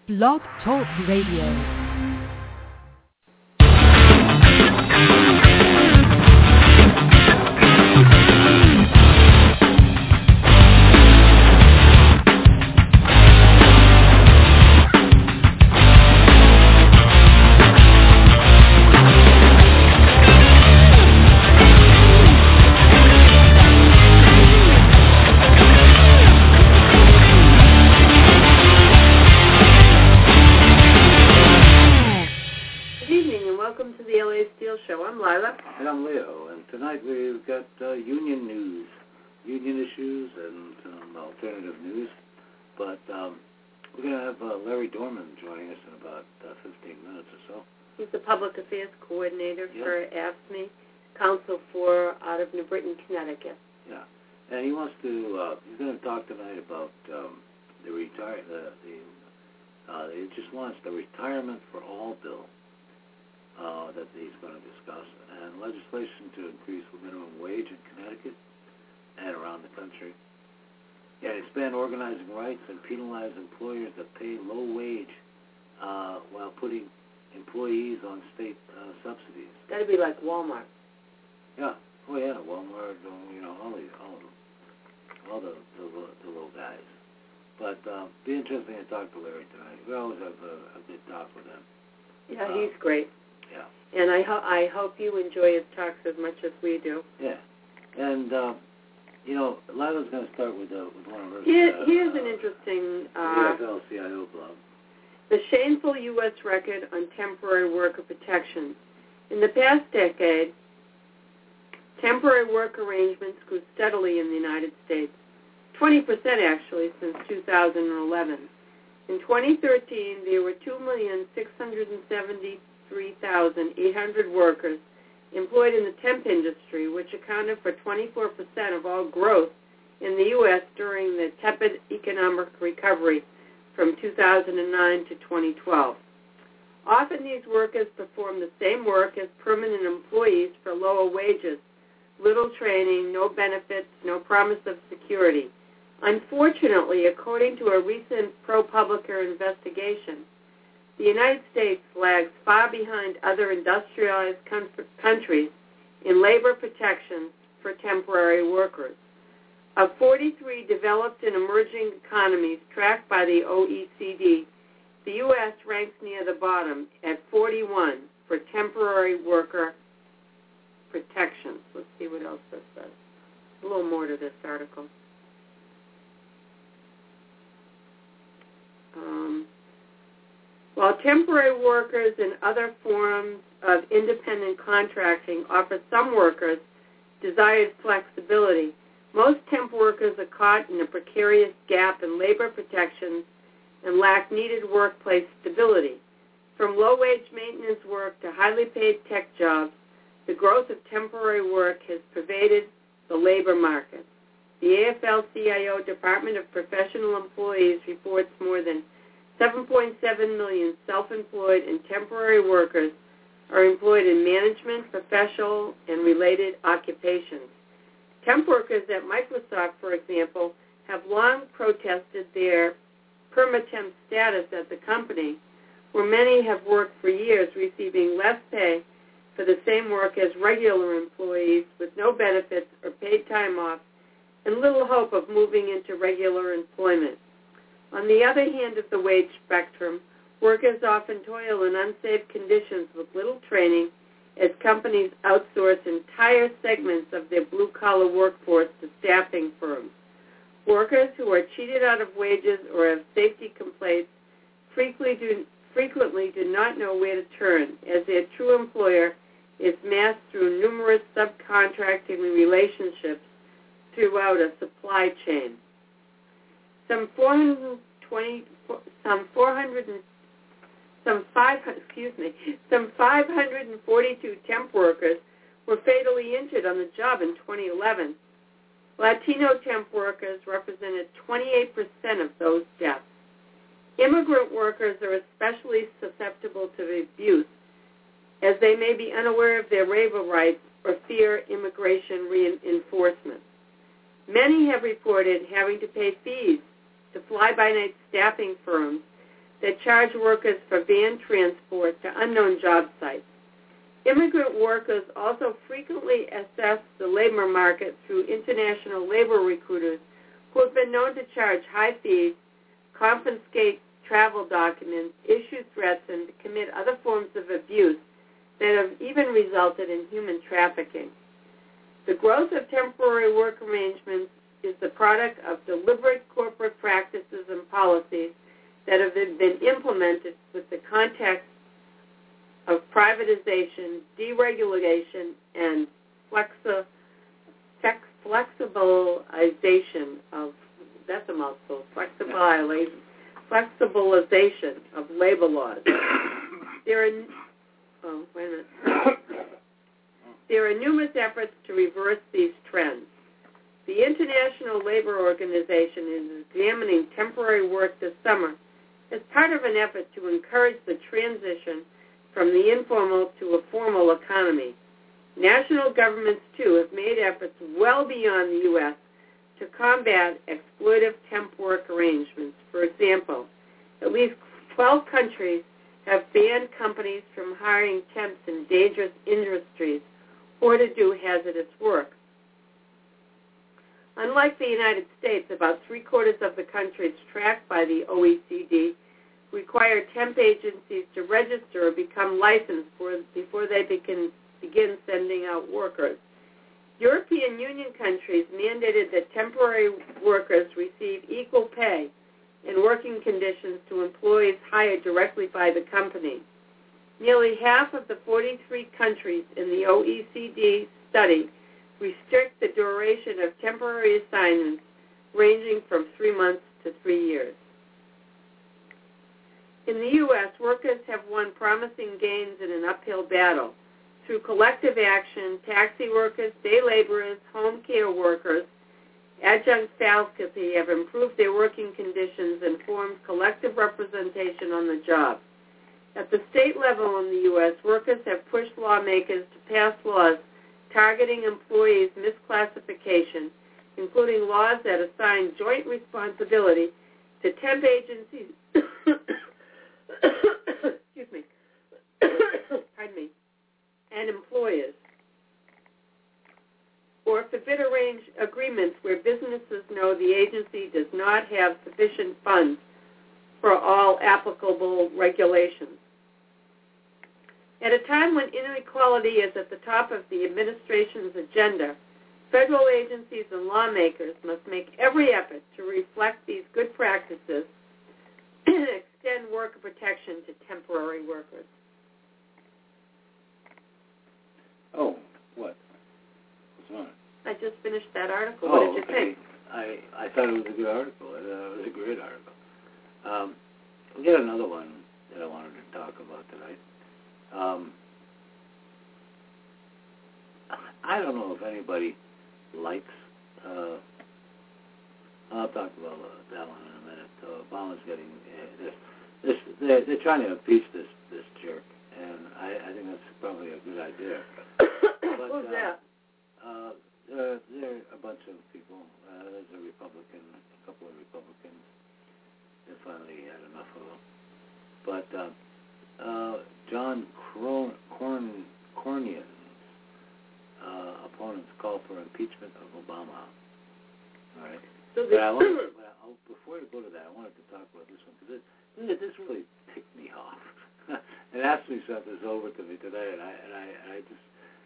Blog Talk Radio. And I'm Leo, and tonight we've got union news, union issues, and some alternative news. But we're going to have Larry Dorman joining us in about 15 minutes or so. He's the Public Affairs Coordinator for AFSCME, Council for out of New Britain, Connecticut. Yeah, and he wants to, he's going to talk tonight about they just launched the Retirement for All bill. That he's going to discuss, and legislation to increase the minimum wage in Connecticut and around the country, and expand organizing rights and penalize employers that pay low wage while putting employees on state subsidies. Got to be like Walmart. Yeah. Oh yeah, Walmart. All the low guys. But be interesting to talk to Larry tonight. We always have a good talk with him. Yeah, he's great. Yeah. And I hope you enjoy his talks as much as we do. Yeah. And, Lila's going to start with one of her... Here's an interesting... AFL-CIO blog. The shameful U.S. record on temporary worker protections. In the past decade, temporary work arrangements grew steadily in the United States, 20% actually since 2011. In 2013, there were 2,673,800 workers employed in the temp industry, which accounted for 24% of all growth in the U.S. during the tepid economic recovery from 2009 to 2012. Often these workers perform the same work as permanent employees for lower wages, little training, no benefits, no promise of security. Unfortunately, according to a recent ProPublica investigation, the United States lags far behind other industrialized countries in labor protections for temporary workers. Of 43 developed and emerging economies tracked by the OECD, the U.S. ranks near the bottom at 41 for temporary worker protections. Let's see what else this says. A little more to this article. While temporary workers and other forms of independent contracting offer some workers desired flexibility, most temp workers are caught in a precarious gap in labor protections and lack needed workplace stability. From low-wage maintenance work to highly paid tech jobs, the growth of temporary work has pervaded the labor market. The AFL-CIO Department of Professional Employees reports more than 7.7 million self-employed and temporary workers are employed in management, professional, and related occupations. Temp workers at Microsoft, for example, have long protested their permatemp status at the company, where many have worked for years receiving less pay for the same work as regular employees with no benefits or paid time off and little hope of moving into regular employment. On the other hand of the wage spectrum, workers often toil in unsafe conditions with little training as companies outsource entire segments of their blue-collar workforce to staffing firms. Workers who are cheated out of wages or have safety complaints frequently do not know where to turn, as their true employer is masked through numerous subcontracting relationships throughout a supply chain. Some 542 temp workers were fatally injured on the job in 2011. Latino temp workers represented 28% of those deaths. Immigrant workers are especially susceptible to abuse, as they may be unaware of their labor rights or fear immigration reinforcement. Many have reported having to pay fees to fly-by-night staffing firms that charge workers for van transport to unknown job sites. Immigrant workers also frequently assess the labor market through international labor recruiters who have been known to charge high fees, confiscate travel documents, issue threats, and commit other forms of abuse that have even resulted in human trafficking. The growth of temporary work arrangements is the product of deliberate corporate practices and policies that have been implemented with the context of privatization, deregulation, and flexibilization of, that's a mouthful, flexibilization of labor laws. There are numerous efforts to reverse these trends. The International Labor Organization is examining temporary work this summer as part of an effort to encourage the transition from the informal to a formal economy. National governments, too, have made efforts well beyond the U.S. to combat exploitive temp work arrangements. For example, at least 12 countries have banned companies from hiring temps in dangerous industries or to do hazardous work. Unlike the United States, about three-quarters of the countries tracked by the OECD require temp agencies to register or become licensed before they begin sending out workers. European Union countries mandated that temporary workers receive equal pay and working conditions to employees hired directly by the company. Nearly half of the 43 countries in the OECD study restrict the duration of temporary assignments ranging from 3 months to 3 years. In the U.S., workers have won promising gains in an uphill battle. Through collective action, taxi workers, day laborers, home care workers, adjunct faculty have improved their working conditions and formed collective representation on the job. At the state level in the U.S., workers have pushed lawmakers to pass laws targeting employees' misclassification, including laws that assign joint responsibility to temp agencies excuse me, pardon me, and employers, or forbid agreements where businesses know the agency does not have sufficient funds for all applicable regulations. At a time when inequality is at the top of the administration's agenda, federal agencies and lawmakers must make every effort to reflect these good practices and extend worker protection to temporary workers. Oh, what? What's on? I just finished that article. What did you think? I thought it was a good article. I thought it was a great article. We got another one that I wanted to talk about tonight. I don't know if anybody likes, I'll talk about that one in a minute. Obama's getting they're trying to impeach this jerk, and I think that's probably a good idea. But, who's that? There are a bunch of people. There's a couple of Republicans. They finally had enough of them. But John Cornyn's opponents call for impeachment of Obama. All right. So before I go to that, I wanted to talk about this one because this really ticked me off. And Ashley sent this over to me today, and I just.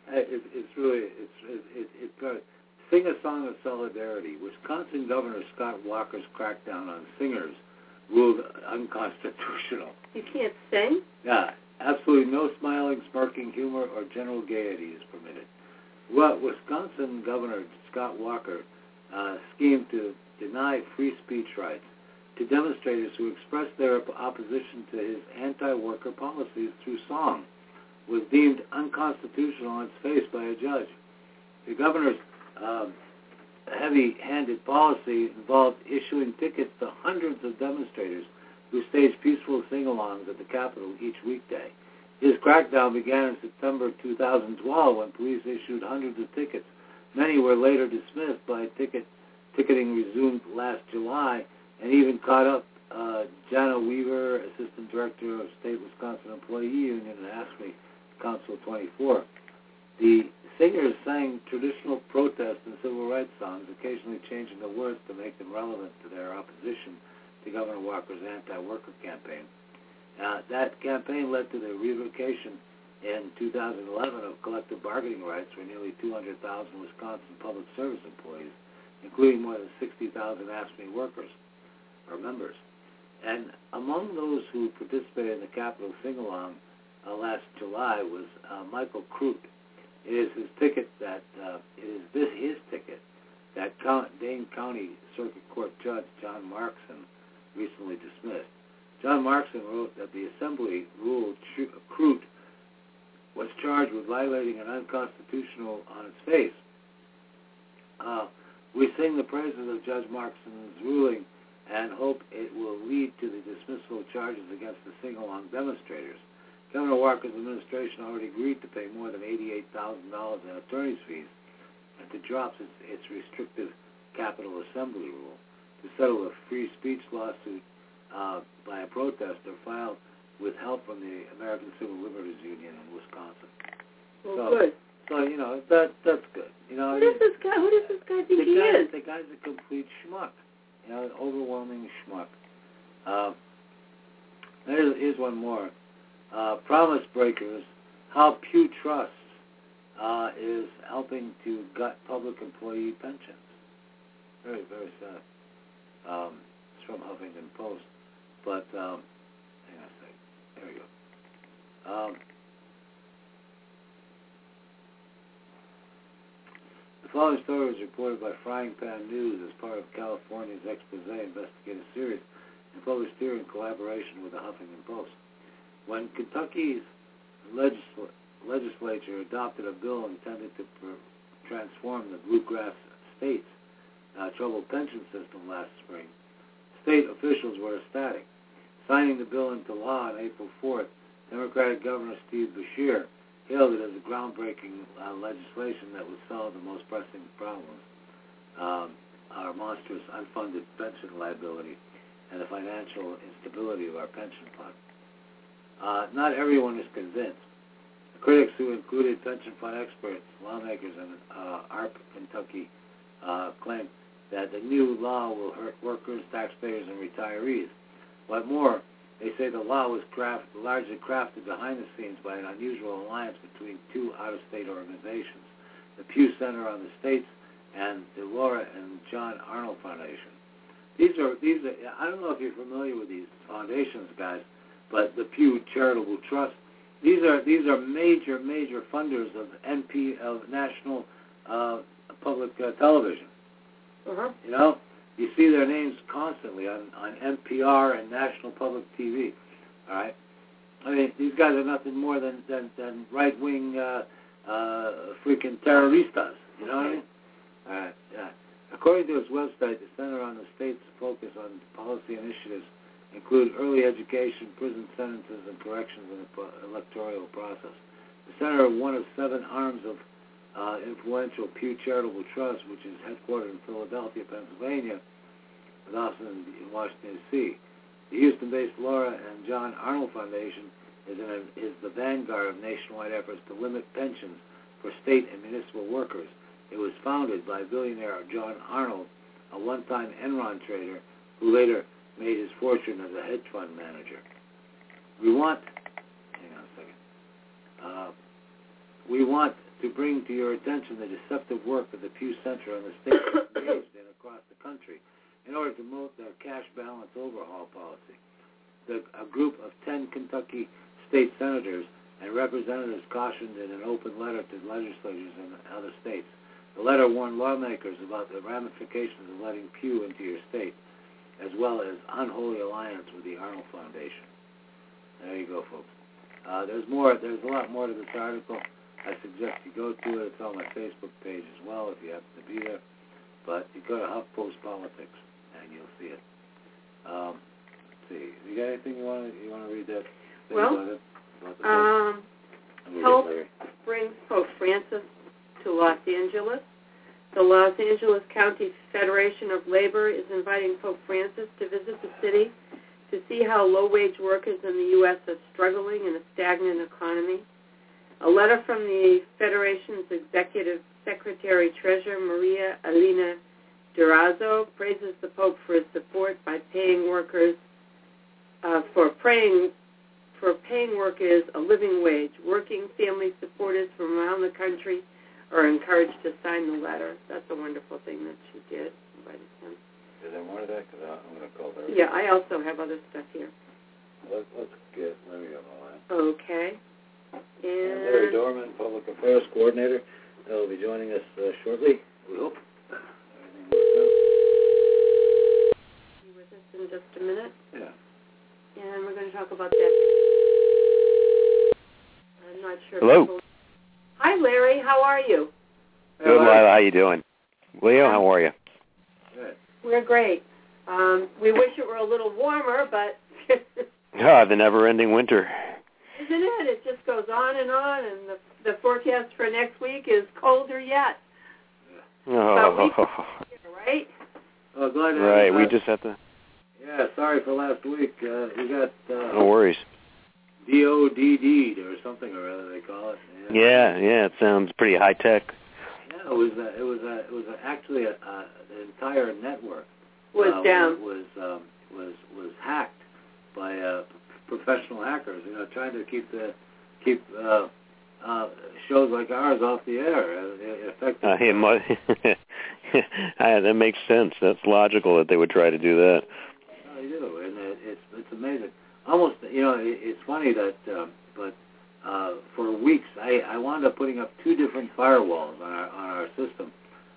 It's good. Sing a Song of Solidarity. Wisconsin Governor Scott Walker's crackdown on singers ruled unconstitutional. You can't sing? Yeah, absolutely no smiling, smirking, humor, or general gaiety is permitted. Well, Wisconsin Governor Scott Walker schemed to deny free speech rights to demonstrators who expressed their opposition to his anti-worker policies through song. Was deemed unconstitutional on its face by a judge. The governor's heavy-handed policy involved issuing tickets to hundreds of demonstrators who staged peaceful sing-alongs at the Capitol each weekday. His crackdown began in September 2012 when police issued hundreds of tickets. Many were later dismissed by ticketing resumed last July and even caught up Jana Weaver, a assistant director of State Wisconsin Employee Union and AFSCME Council 24. The singers sang traditional protest and civil rights songs, occasionally changing the words to make them relevant to their opposition to Governor Walker's anti-worker campaign. That campaign led to the revocation in 2011 of collective bargaining rights for nearly 200,000 Wisconsin public service employees, including more than 60,000 AFSCME workers or members. And among those who participated in the Capitol sing-along last July was Michael Crute. It is his ticket that Dane County Circuit Court Judge John Markson recently dismissed. John Markson wrote that the Assembly ruled Crute was charged with violating an unconstitutional on its face. We sing the praises of Judge Markson's ruling and hope it will lead to the dismissal of charges against the sing-along demonstrators. Governor Walker's administration already agreed to pay more than $88,000 in attorney's fees and to drop its restrictive Capitol Assembly rule to settle a free speech lawsuit by a protester filed with help from the American Civil Liberties Union in Wisconsin. Well, good. So, that's good. Who does this guy think he is? The guy's a complete schmuck. An overwhelming schmuck. Here's one more. Promise Breakers, how Pew Trust is helping to gut public employee pensions. Very, very sad. It's from Huffington Post. But, hang on a second. There we go. The following story was reported by Frying Pan News as part of California's Expose investigative series and published here in collaboration with the Huffington Post. When Kentucky's legislature adopted a bill intended to transform the Bluegrass State's troubled pension system last spring, state officials were ecstatic. Signing the bill into law on April 4th, Democratic Governor Steve Beshear hailed it as a groundbreaking legislation that would solve the most pressing problems, our monstrous unfunded pension liability and the financial instability of our pension fund. Not everyone is convinced. Critics who included pension fund experts, lawmakers, and ARP Kentucky claim that the new law will hurt workers, taxpayers, and retirees. What more, they say the law was largely crafted behind the scenes by an unusual alliance between two out-of-state organizations, the Pew Center on the States and the Laura and John Arnold Foundation. These are. I don't know if you're familiar with these foundations, guys, but the Pew Charitable Trust. These are major funders of national public television. Uh-huh. You see their names constantly on NPR and National Public TV. All right, I mean these guys are nothing more than right-wing freaking terroristas. You know what I mean? All right, yeah. According to its website, the Center on the State's focus on policy initiatives include early education, prison sentences, and corrections in the electoral process. The Center, one of 7 arms of influential Pew Charitable Trust, which is headquartered in Philadelphia, Pennsylvania, with offices in Washington, D.C. The Houston-based Laura and John Arnold Foundation is the vanguard of nationwide efforts to limit pensions for state and municipal workers. It was founded by billionaire John Arnold, a one-time Enron trader who later made his fortune as a hedge fund manager. We want to bring to your attention the deceptive work of the Pew Center and the state engaged in across the country in order to promote their cash balance overhaul policy. A group of 10 Kentucky state senators and representatives cautioned in an open letter to legislators in other states. The letter warned lawmakers about the ramifications of letting Pew into your state, as well as unholy alliance with the Arnold Foundation. There you go, folks. There's a lot more to this article. I suggest you go to it. It's on my Facebook page as well if you happen to be there. But you go to HuffPost Politics and you'll see it. Let's see. You got anything you want to read that? Well, Hope brings Pope Francis to Los Angeles. The Los Angeles County Federation of Labor is inviting Pope Francis to visit the city to see how low-wage workers in the U.S. are struggling in a stagnant economy. A letter from the Federation's Executive Secretary-Treasurer, Maria Elena Durazo, praises the Pope for his support by paying workers for paying workers a living wage. Working family supporters from around the country are encouraged to sign the letter. That's a wonderful thing that she did. Invited him. Is there more to that? Because I'm going to call her. Yeah, I also have other stuff here. Let's get Larry on the line. Okay. And Larry Dorman, Public Affairs Coordinator, will be joining us shortly, we hope. Everything works out. Be with us in just a minute. Yeah. And we're going to talk about that. I'm not sure. Hello. Hi, Larry. How are you? Good, Lila. How you doing? Leo, how are you? Good. We're great. We wish it were a little warmer, but... The never-ending winter. Isn't it? It just goes on, and the forecast for next week is colder yet. Oh. Right? Oh, glad to right, we just have to... Yeah, sorry for last week. We got... no worries. DODD or something or other they call it. Yeah, it sounds pretty high-tech. Yeah, it was actually an entire network Was down. Was hacked by professional hackers. Trying to keep shows like ours off the air. That makes sense. That's logical that they would try to do that. They do, and it's amazing. Almost, it's funny that, but for weeks I wound up putting up 2 different firewalls on our system.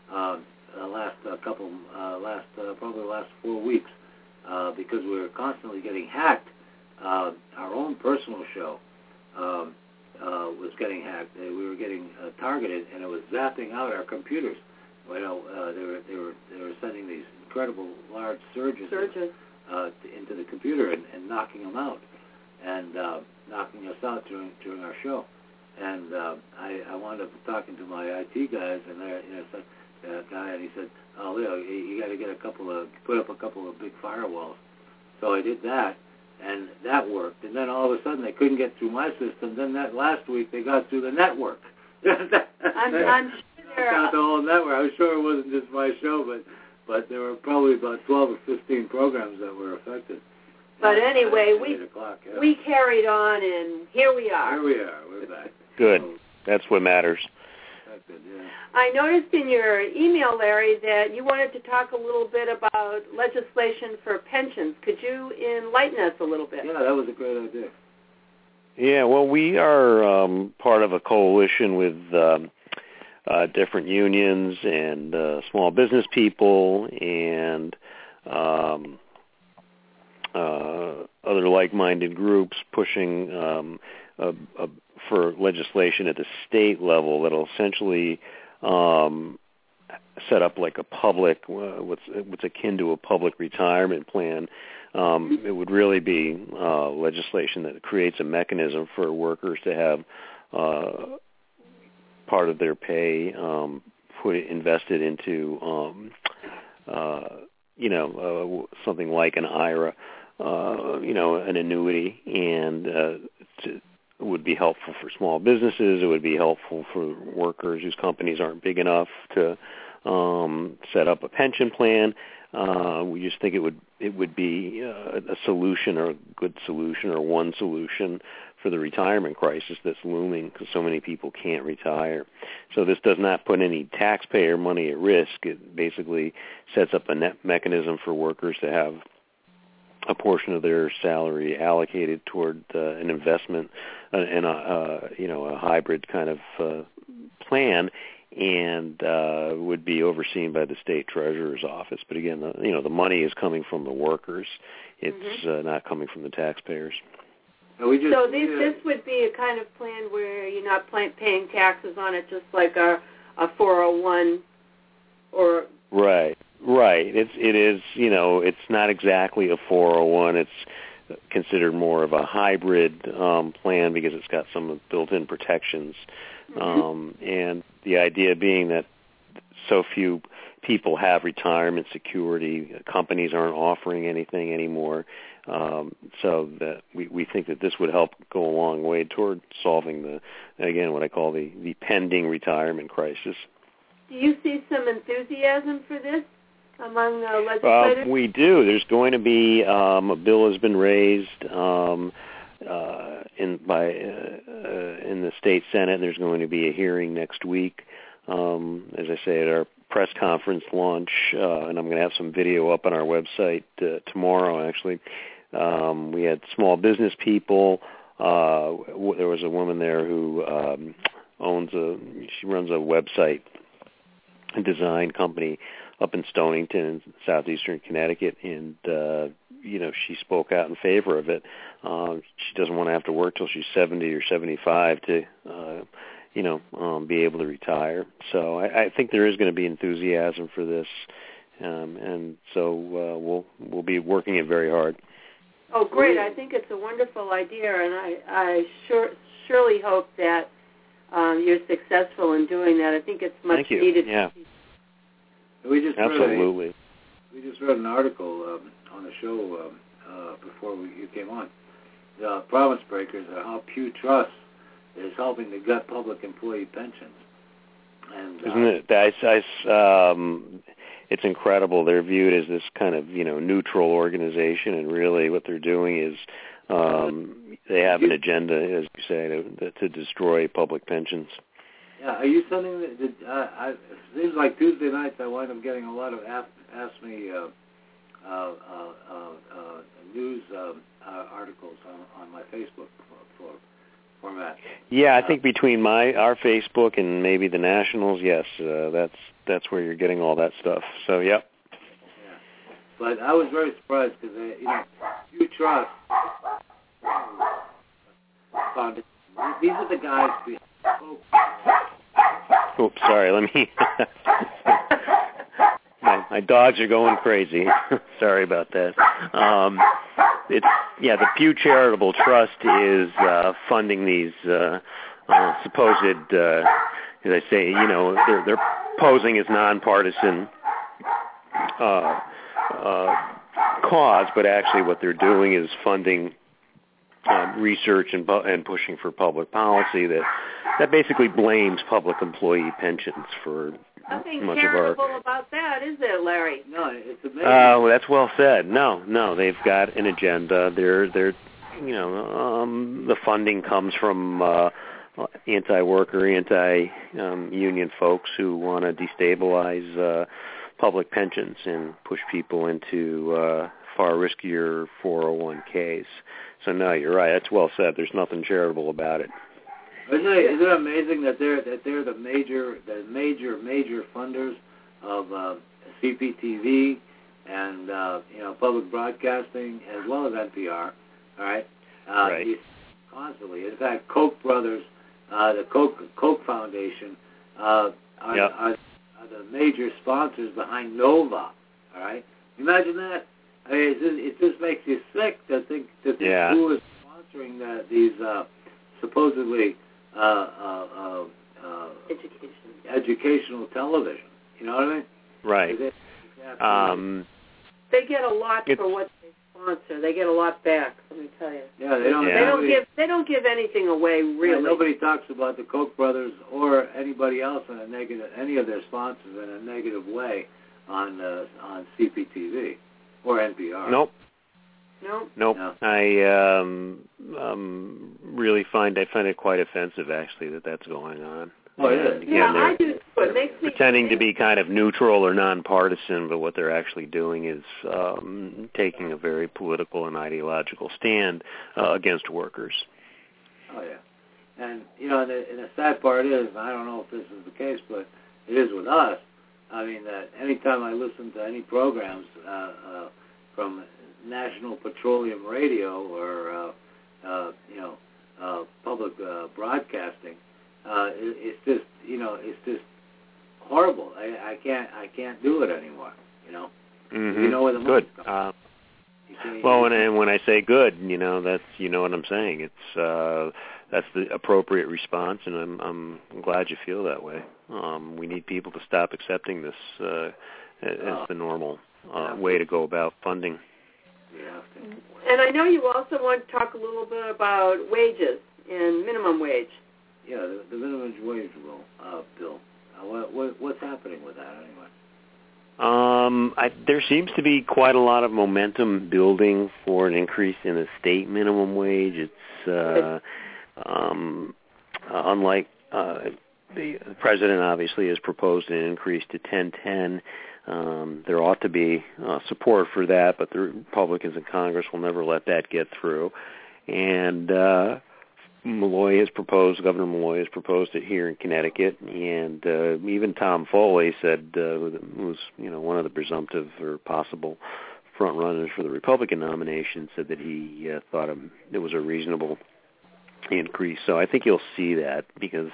Probably the last 4 weeks, because we were constantly getting hacked. Our own personal show was getting hacked. We were getting targeted, and it was zapping out our computers. They were sending these incredible large surges. Into the computer and knocking them out, and knocking us out during our show. And I wound up talking to my IT guys, and he said, "Oh, Leo, you got to put up a couple of big firewalls." So I did that, and that worked. And then all of a sudden they couldn't get through my system. Then that last week they got through the network. I'm sure. Got the whole network. I'm sure it wasn't just my show, but there were probably about 12 or 15 programs that were affected. But anyway, we carried on, and here we are. Here we are. We're back. Good. That's what matters. That's good, yeah. I noticed in your email, Larry, that you wanted to talk a little bit about legislation for pensions. Could you enlighten us a little bit? Yeah, that was a great idea. Yeah, well, we are part of a coalition with different unions and small business people and other like-minded groups pushing for legislation at the state level that'll essentially set up like a public, what's akin to a public retirement plan. It would really be legislation that creates a mechanism for workers to have part of their pay invested into something like an IRA, an annuity, and it would be helpful for small businesses. It would be helpful for workers whose companies aren't big enough to set up a pension plan. We just think it would be a solution, or a good solution, or one solution for the retirement crisis that's looming because so many people can't retire. So this does not put any taxpayer money at risk. It basically sets up a net mechanism for workers to have a portion of their salary allocated toward an investment in a hybrid kind of plan, and would be overseen by the state treasurer's office. But again, the money is coming from the workers. It's not coming from the taxpayers. So this would be a kind of plan where you're not paying taxes on it, just like a 401 or... Right. It is, it's not exactly a 401. It's considered more of a hybrid plan because it's got some built-in protections. And the idea being that so few people have retirement security. Companies aren't offering anything anymore. So that we think that this would help go a long way toward solving what I call the pending retirement crisis. Do you see some enthusiasm for this among legislators? We do. There's going to be a bill has been raised in the state Senate. There's going to be a hearing next week. As I say, at our press conference launch, and I'm going to have some video up on our website tomorrow, actually. We had small business people. There was a woman there who she runs a website design company up in Stonington, southeastern Connecticut, and she spoke out in favor of it. She doesn't want to have to work till she's 70 or 75 to be able to retire. So I think there is going to be enthusiasm for this, and so we'll be working it very hard. Oh, great! I think it's a wonderful idea, and I surely hope that you're successful in doing that. I think it's much needed. Yeah. We just absolutely. We just read an article on the show before you came on. The Promise Breakers, how Pew Trust is helping to gut public employee pensions. And isn't it? It's incredible. They're viewed as this kind of neutral organization, and really what they're doing is they have an agenda, as you say, to destroy public pensions. Yeah, are you sending it seems like Tuesday nights I wind up getting a lot of Ask Me news articles on my Facebook format. Yeah, I think between our Facebook and maybe the Nationals, yes, that's where you're getting all that stuff. So, yep. Yeah, but I was very surprised because Pew Trust found it. These are the guys behind. Oops, sorry. Let me. My dogs are going crazy. Sorry about that. The Pew Charitable Trust is funding these supposed, as I say, they're posing as nonpartisan cause, but actually what they're doing is funding research and pushing for public policy that basically blames public employee pensions for nothing much charitable of our. about that, is there, Larry? No, it's amazing. Well, that's well said. No, they've got an agenda. They're the funding comes from anti-worker, anti-union folks who want to destabilize public pensions and push people into far riskier 401ks. So no, you're right. That's well said. There's nothing charitable about it. Isn't it amazing that they're the major funders of CPTV and public broadcasting as well as NPR. All right. Right. Constantly. In fact, Koch brothers, the Koch Foundation, are the major sponsors behind Nova. All right. Imagine that. I mean, it just makes you sick to think who is sponsoring these supposedly educational television. You know what I mean? Right. They get a lot for what they sponsor. They get a lot back. Let me tell you. Yeah, They don't give anything away really. Yeah, nobody talks about the Koch brothers or anybody else in a negative, any of their sponsors in a negative way on CPTV. Or NPR. Nope. No. I really find it quite offensive, actually, that's going on. Oh, it is. Yeah, I do. It makes me pretending to be kind of neutral or nonpartisan, but what they're actually doing is taking a very political and ideological stand against workers. Oh yeah, and and the sad part is, I don't know if this is the case, but it is with us. I mean, that anytime I listen to any programs from National Petroleum Radio or public broadcasting, it's just horrible. I can't do it anymore. Mm-hmm. You know where the money's coming. Well, and when I say good, that's what I'm saying. It's that's the appropriate response, and I'm glad you feel that way. We need people to stop accepting this as the normal way to go about funding. And I know you also want to talk a little bit about wages and minimum wage. Yeah, the minimum wage bill. What's happening with that anyway? There seems to be quite a lot of momentum building for an increase in the state minimum wage. It's unlike the president obviously has proposed an increase to $10.10. There ought to be support for that, but the Republicans in Congress will never let that get through. And Governor Malloy has proposed it here in Connecticut, and even Tom Foley said, who was one of the presumptive or possible front runners for the Republican nomination, said that he thought it was a reasonable increase. So I think you'll see that because,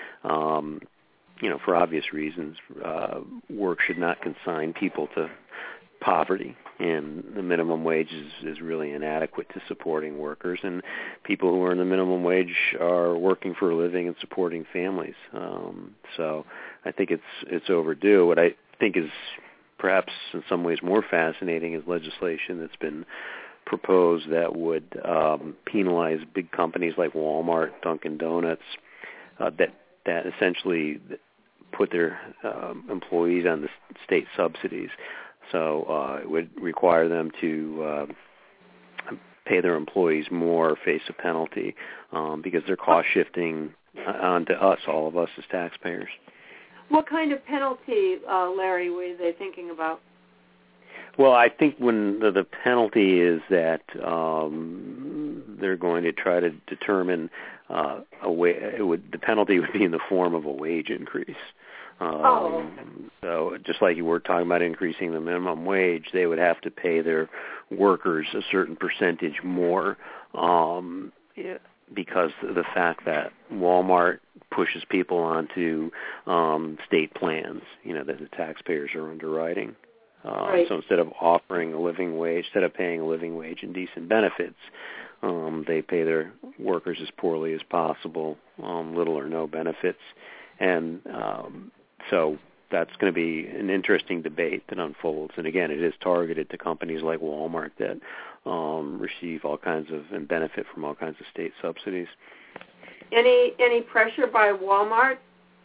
for obvious reasons, work should not consign people to poverty, and the minimum wage is really inadequate to supporting workers, and people who earn the minimum wage are working for a living and supporting families. So I think it's overdue. What I think is perhaps in some ways more fascinating is legislation that's been proposed that would penalize big companies like Walmart, Dunkin' Donuts, that essentially put their employees on the state subsidies. So it would require them to pay their employees more, face a penalty, because they're cost shifting onto us, all of us as taxpayers. What kind of penalty, Larry, were they thinking about? Well, I think when the penalty is that they're going to try to determine the penalty would be in the form of a wage increase. So just like you were talking about increasing the minimum wage, they would have to pay their workers a certain percentage more because of the fact that Walmart pushes people onto state plans, that the taxpayers are underwriting. Right. So instead of offering a living wage, instead of paying a living wage and decent benefits, they pay their workers as poorly as possible, little or no benefits. And so that's going to be an interesting debate that unfolds. And again, it is targeted to companies like Walmart that receive all kinds of and benefit from all kinds of state subsidies. Any pressure by Walmart?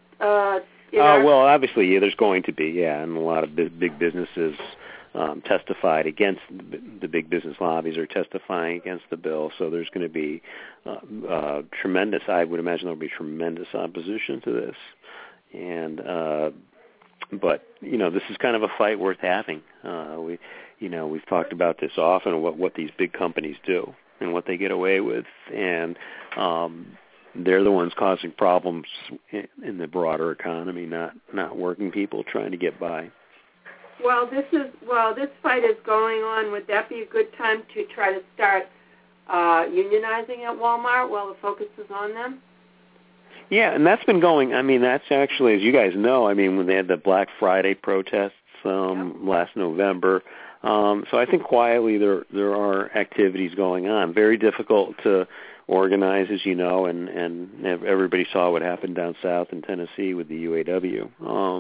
Well, obviously, there's going to be, and a lot of big businesses testified against the big business lobbies are testifying against the bill. So there's going to be tremendous. I would imagine there'll be tremendous opposition to this. And but this is kind of a fight worth having. We've talked about this often, what these big companies do and what they get away with, and they're the ones causing problems in the broader economy, not working people trying to get by. Well, this fight is going on. Would that be a good time to try to start unionizing at Walmart while the focus is on them? Yeah, and that's been going. I mean, that's actually, as you guys know, when they had the Black Friday protests last November. So I think quietly there are activities going on. Very difficult to organize, as you know, and everybody saw what happened down south in Tennessee with the UAW.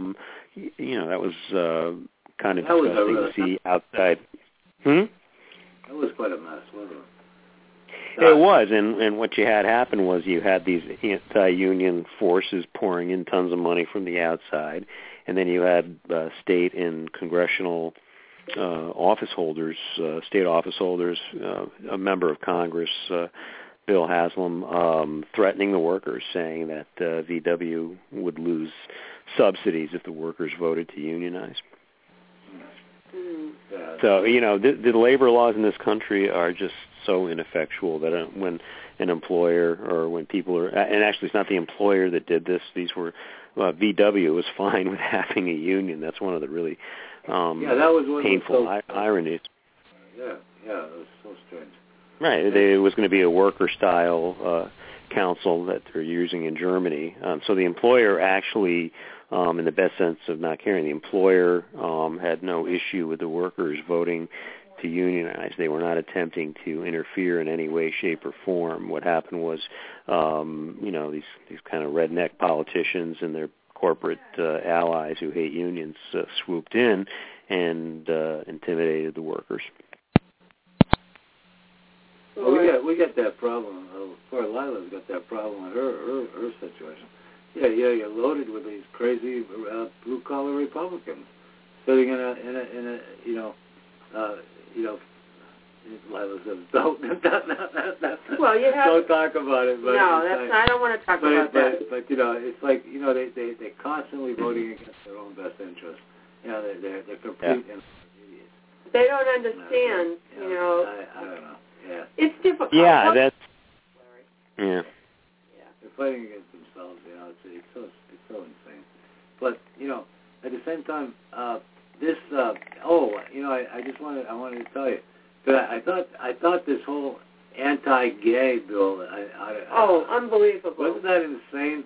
That was kind of disgusting to see outside. That was quite a mess, wasn't it? It was, and what you had happen was you had these anti-union forces pouring in tons of money from the outside, and then you had state and congressional office holders, state office holders, a member of Congress, Bill Haslam, threatening the workers, saying that VW would lose subsidies if the workers voted to unionize. So, the labor laws in this country are just so ineffectual that when an employer or when people are, and actually it's not the employer that did this, these were, VW was fine with having a union. That's one of the really that was painful ironies. Yeah, it was so strange. Right, it was going to be a worker-style council that they're using in Germany. So the employer actually, in the best sense of not caring, the employer had no issue with the workers voting unionize. They were not attempting to interfere in any way, shape, or form. What happened was, these kind of redneck politicians and their corporate allies who hate unions swooped in and intimidated the workers. Well, we got that problem. Poor Lila's got that problem with her situation. Yeah, you're loaded with these crazy blue collar Republicans sitting in a Lila says don't. Well, you have. Don't talk about it. But no, that's. I don't want to talk about that. But it's like they're constantly voting against their own best interests. They're complete idiots. They don't understand. I don't know. Yeah. It's difficult. Yeah, that's. Yeah. They're fighting against themselves. It's so insane. But at the same time, I wanted to tell you that I thought this whole anti-gay bill. Unbelievable! Wasn't that insane?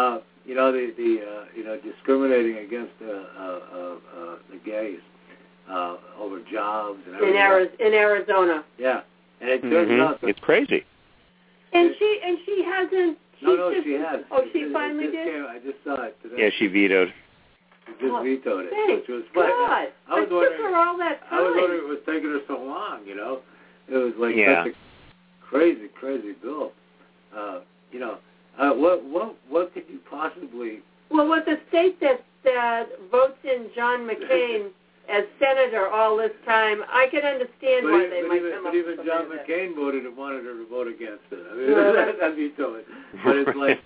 Discriminating against the gays over jobs and everything. In Arizona. Yeah, and it turns out it's crazy. And she hasn't. She has. Oh, she finally did? I just saw it today. Yeah, she vetoed. She just vetoed it. Thank which was God. I was It took her all that time. I was wondering it was taking her so long, It was like such a crazy bill. What could you possibly... Well, with the state that votes in John McCain as senator all this time, I can understand why they might come up with something. But even John McCain wanted her to vote against it. I mean, that'd be so. But it's like,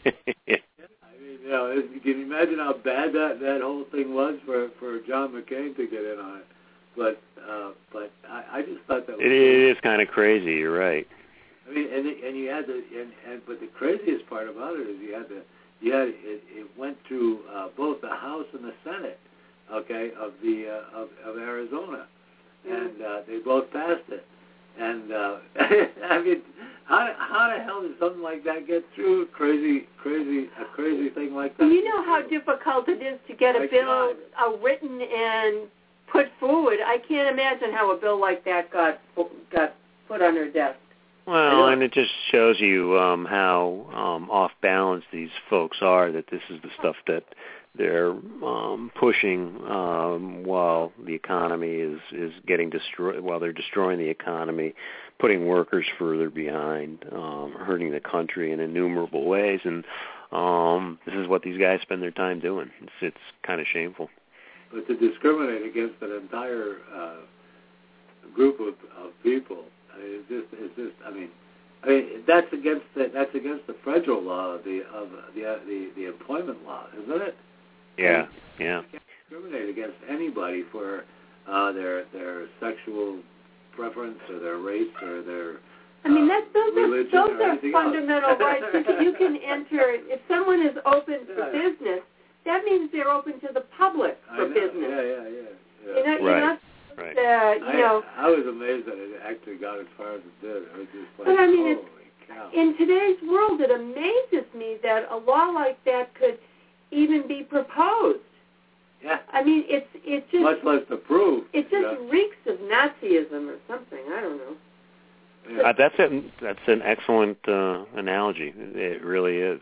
can you imagine how bad that whole thing was for John McCain to get in on it? But I just thought that was... It is kind of crazy. You're right. I mean, and you had but the craziest part about it is it went through both the House and the Senate. Okay, of Arizona, and they both passed it. And I mean, how the hell did something like that get through? A crazy thing like that. You know how difficult it is to get a bill written and put forward. I can't imagine how a bill like that got put on her desk. Well, and it just shows you how off balance these folks are. That this is the stuff that they're pushing while the economy is getting destroyed, while they're destroying the economy, putting workers further behind, hurting the country in innumerable ways. And this is what these guys spend their time doing. It's kind of shameful. But to discriminate against an entire group of people, I mean, that's against the federal law of the employment law, isn't it? Yeah. You can't discriminate against anybody for their sexual preference or their race or their religion. Those are fundamental rights. You can enter, if someone is open for business, that means they're open to the public for business. Yeah. You're not right. I was amazed that it actually got as far as it did. I was just like, holy cow. In today's world, it amazes me that a law like that could even be proposed. Yeah. I mean, it's just... Much less approved. It just reeks of Nazism or something. I don't know. Yeah. That's an excellent analogy. It really is.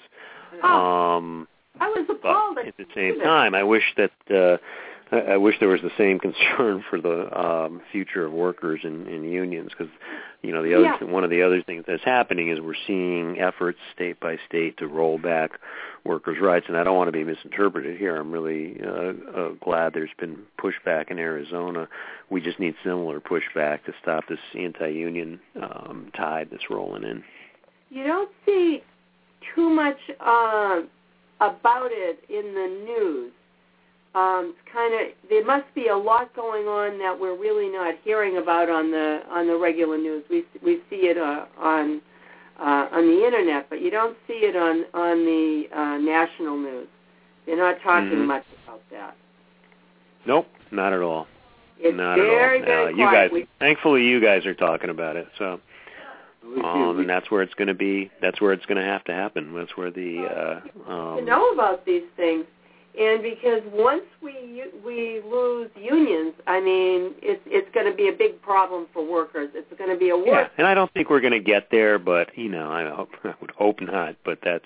I was appalled. At the same time, I wish that I wish there was the same concern for the future of workers in unions, because one of the other things that's happening is we're seeing efforts state by state to roll back workers' rights, and I don't want to be misinterpreted here. I'm really glad there's been pushback in Arizona. We just need similar pushback to stop this anti-union tide that's rolling in. You don't see too much about it in the news. There must be a lot going on that we're really not hearing about on the regular news. We see it on the internet, but you don't see it on the national news. They're not talking much about that. Nope, not at all. It's not very, at all. very quiet. Thankfully, you guys are talking about it. So, and that's where it's going to be. That's where it's going to have to happen. That's where the to know about these things. And because once we lose unions, I mean, it's going to be a big problem for workers. It's going to be a worse. Yeah, and I don't think we're going to get there, but I would hope not. But that's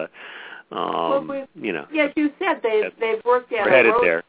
Yes, you said they've worked out. We're headed there.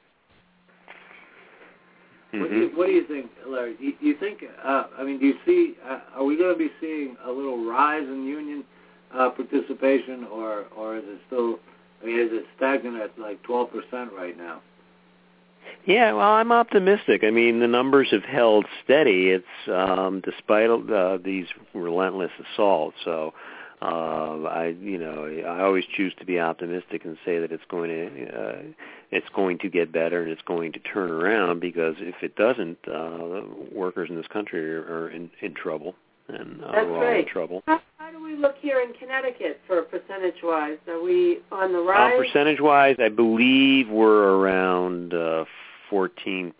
What do you think, Larry? Do you think? Do you see? Are we going to be seeing a little rise in union participation, or is it still? Is it stagnant at like 12% right now? Yeah, well, I'm optimistic. I mean, the numbers have held steady. It's despite these relentless assaults. So I always choose to be optimistic and say that it's going to get better and it's going to turn around, because if it doesn't, workers in this country are in trouble, and we're all in trouble. How do we look here in Connecticut for percentage-wise? Are we on the rise? Percentage-wise, I believe we're around 14%.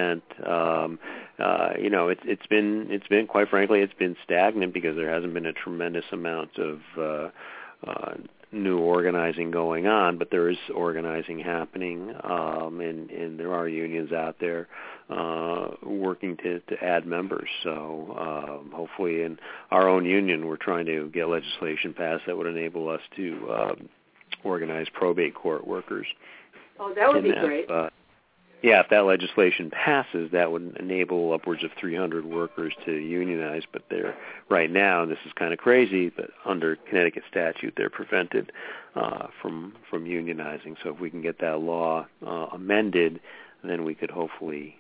It's been quite frankly, it's been stagnant because there hasn't been a tremendous amount of new organizing going on, but there is organizing happening, and there are unions out there working to add members. So hopefully in our own union we're trying to get legislation passed that would enable us to organize probate court workers. Oh, that would be great. If that legislation passes, that would enable upwards of 300 workers to unionize. But right now, and this is kind of crazy, but under Connecticut statute, they're prevented from unionizing. So if we can get that law amended, then we could hopefully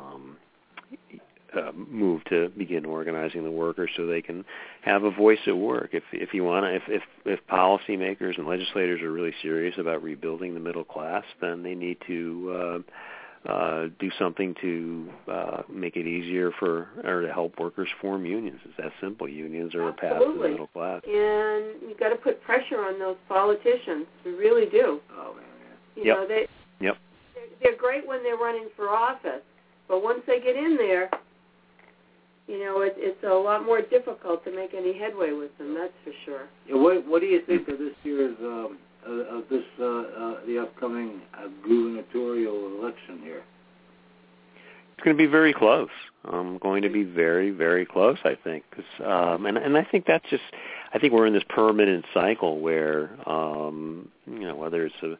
move to begin organizing the workers so they can have a voice at work. If you want to, if policymakers and legislators are really serious about rebuilding the middle class, then they need to do something to make it easier or to help workers form unions. It's that simple. Unions are a path to the middle class. And you've got to put pressure on those politicians. We really do. Oh, man. They're great when they're running for office, but once they get in there, it's a lot more difficult to make any headway with them. That's for sure. Yeah, what do you think of this year's the upcoming gubernatorial election here? It's going to be very close. Going to be very, very close, I think. And I think that's just, I think we're in this permanent cycle where, whether it's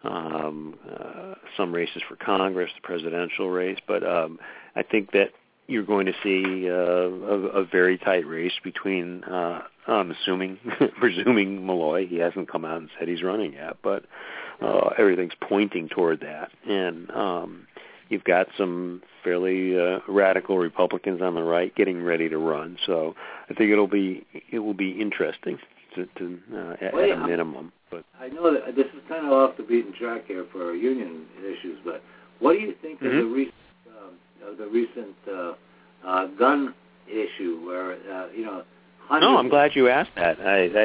some races for Congress, the presidential race, but I think that you're going to see a very tight race between, I'm presuming Malloy. He hasn't come out and said he's running yet, but everything's pointing toward that. And you've got some fairly radical Republicans on the right getting ready to run. So I think it will be interesting at a minimum. But I know that this is kind of off the beaten track here for our union issues, but what do you think of the recent gun issue where No, I'm glad you asked that.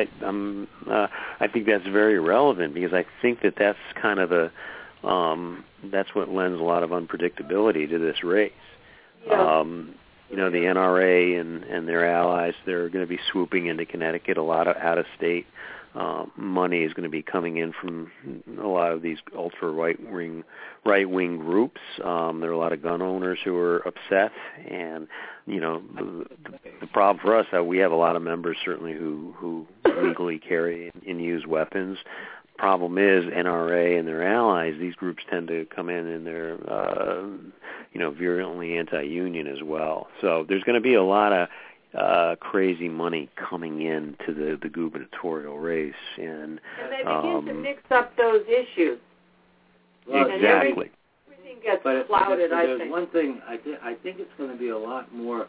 I think that's very relevant because I think that's kind of that's what lends a lot of unpredictability to this race. Yeah. The NRA and their allies, they're going to be swooping into Connecticut. A lot of out-of-state money is going to be coming in from a lot of these ultra right-wing groups. There are a lot of gun owners who are upset, and the problem for us is that we have a lot of members certainly who legally carry and use weapons. Problem is NRA and their allies, these groups tend to come in and they're virulently anti-union as well. So there's going to be a lot of crazy money coming into the gubernatorial race, and they begin to mix up those issues. Well, exactly. Everything gets clouded. I think. There's one thing. I think it's going to be a lot more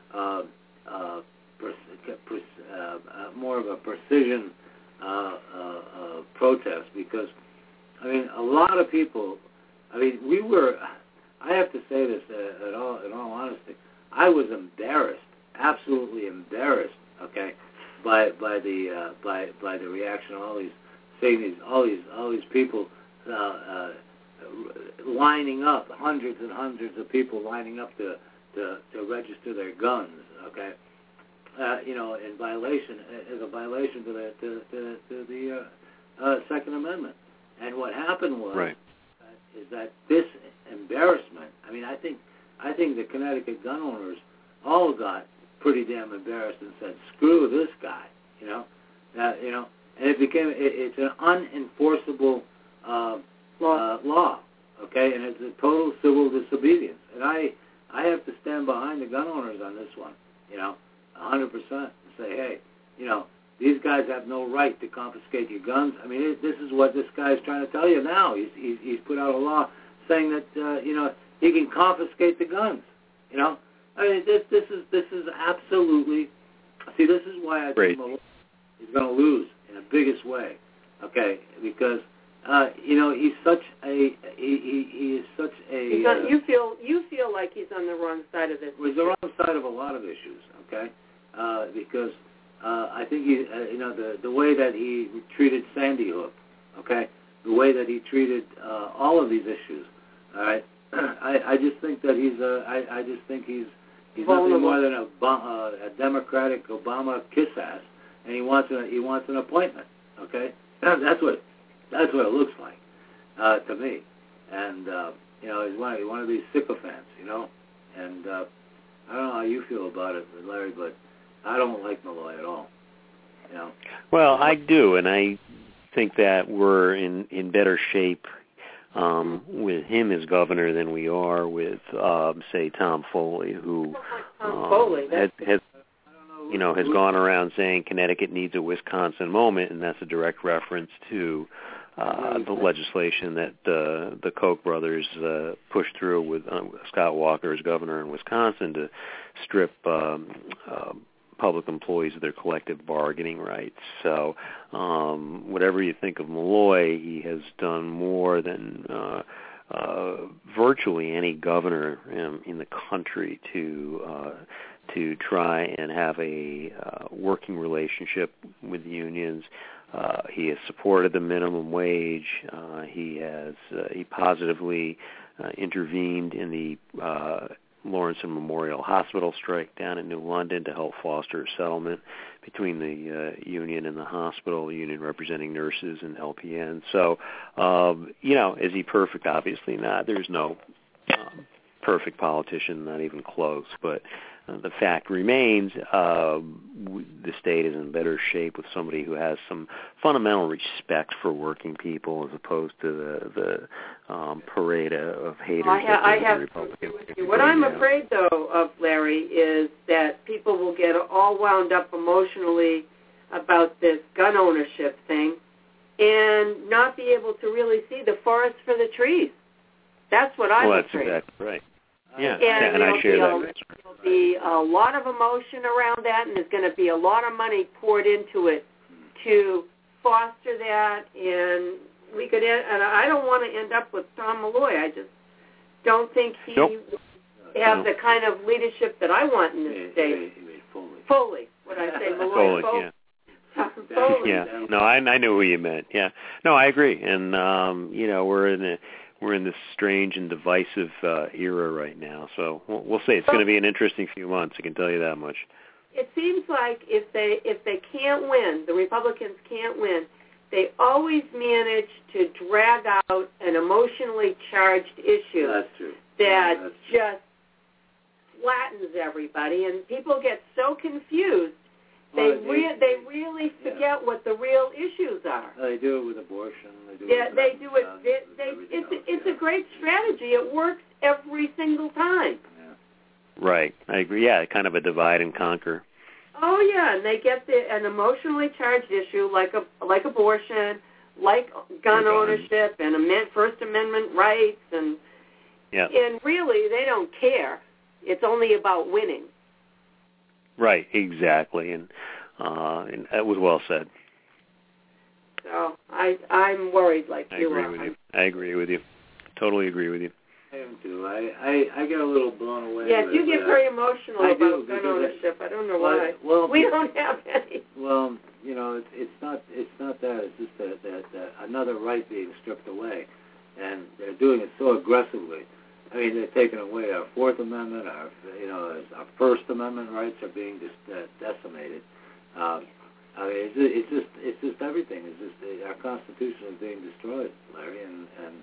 more of a precision protest, because a lot of people. We were. I have to say this in all honesty. I was embarrassed, absolutely embarrassed. Okay, by the reaction of all these people lining up, hundreds and hundreds of people lining up to register their guns. Okay, in violation as a violation to the Second Amendment. And what happened was, right. is that this embarrassment. I mean, I think the Connecticut gun owners all got pretty damn embarrassed and said, "Screw this guy," and it became it's an unenforceable law, okay, and it's a total civil disobedience. And I have to stand behind the gun owners on this one, 100%, and say, hey, these guys have no right to confiscate your guns. I mean, this is what this guy's trying to tell you now. He's put out a law saying that he can confiscate the guns. I mean, this is absolutely. See, this is why I think Malloy is going to lose in the biggest way. Okay, because he's such a he is such a. You feel like he's on the wrong side of this. He's the wrong side of a lot of issues. Okay, because. I think he, the way that he treated Sandy Hook, okay, the way that he treated all of these issues, all right. I just think that he's nothing more than a Democratic Obama kiss ass, and he wants an appointment, okay. That's what it looks like to me, and he's one of these sycophants, and I don't know how you feel about it, Larry, but I don't like Malloy at all. Well, I do, and I think that we're in better shape with him as governor than we are with, say, Tom Foley, who has gone around saying Connecticut needs a Wisconsin moment, and that's a direct reference to the legislation that the Koch brothers pushed through with Scott Walker as governor in Wisconsin to strip public employees of their collective bargaining rights. So whatever you think of Malloy, he has done more than virtually any governor in the country to try and have a working relationship with unions. He has supported the minimum wage. He positively intervened in the Lawrence and Memorial Hospital strike down in New London to help foster a settlement between the union and the hospital, union representing nurses and LPNs. So, is he perfect? Obviously not. There's no perfect politician, not even close. But the fact remains, the state is in better shape with somebody who has some fundamental respect for working people, as opposed to the parade of haters. I have Republicans. What I'm afraid, though, of, Larry, is that people will get all wound up emotionally about this gun ownership thing and not be able to really see the forest for the trees. That's what I'm afraid. That's exactly right. Yeah, and I share that. There'll be a lot of emotion around that, and there's going to be a lot of money poured into it to foster that, and we could. And I don't want to end up with Tom Malloy. I just don't think he have the kind of leadership that I want in this state. Foley. What I say, Malloy. Foley. Yeah. Foley. Yeah. No, I knew who you meant. Yeah. No, I agree. And we're in this strange and divisive era right now. So we'll see. It's going to be an interesting few months. I can tell you that much. It seems like if they can't win, the Republicans can't win, they always manage to drag out an emotionally charged issue that just flattens everybody, and people get so confused. They really forget what the real issues are. They do it with abortion. They do it. It's a great strategy. It works every single time. Yeah. Right. I agree. Yeah, kind of a divide and conquer. Oh yeah, and they get an emotionally charged issue like abortion, like gun ownership, and First Amendment rights, and really they don't care. It's only about winning. Right, exactly, and that was well said. So I'm worried like you are. I agree with you. Totally agree with you. I am too. I get a little blown away. Yes, you get very emotional about gun ownership. I don't know why. Well, we don't have any. Well, it's not that. It's just that another right being stripped away, and they're doing it so aggressively. I mean, they're taking away our Fourth Amendment, our First Amendment rights are being decimated. I mean, it's just everything. It's just our Constitution is being destroyed, Larry, and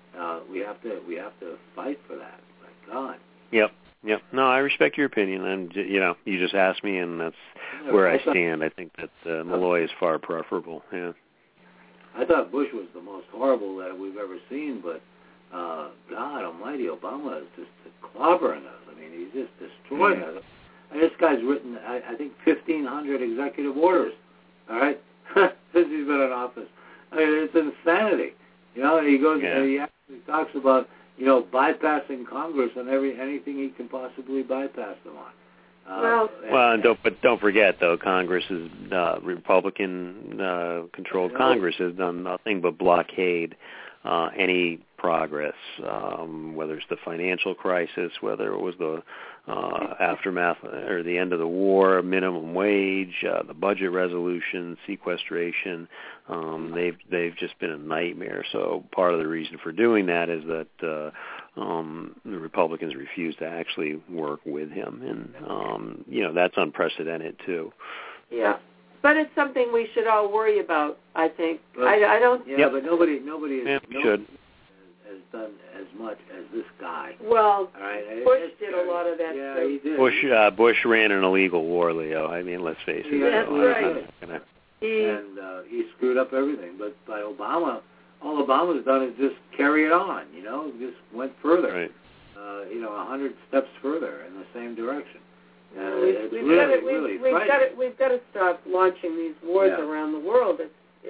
we have to fight for that. My God. Yep. No, I respect your opinion, and you just asked me, and that's where I stand. I think that Malloy is far preferable. Yeah. I thought Bush was the most horrible that we've ever seen, but God Almighty, Obama is just clobbering us. I mean, he's just destroying us. And this guy's written, I think, 1,500 executive orders. All right, since he's been in office. I mean, it's insanity. And he goes, and he actually talks about, bypassing Congress on anything he can possibly bypass them on. Don't forget though, Congress is Republican controlled Congress has done nothing but blockade any progress, whether it's the financial crisis, whether it was the aftermath or the end of the war, minimum wage, the budget resolution, sequestration. They've just been a nightmare. So part of the reason for doing that is that the Republicans refuse to actually work with him, and that's unprecedented too. Yeah. But it's something we should all worry about, I think. I don't... Yeah, but nobody should. has done as much as this guy. Well, all right? Bush did a lot of that, yeah, too. He did. Bush ran an illegal war, Leo. I mean, let's face it. Yeah, that's right. He screwed up everything. But by Obama, all Obama's done is just carry it on, just went further. Right. 100 steps further in the same direction. We've got to stop launching these wars around the world.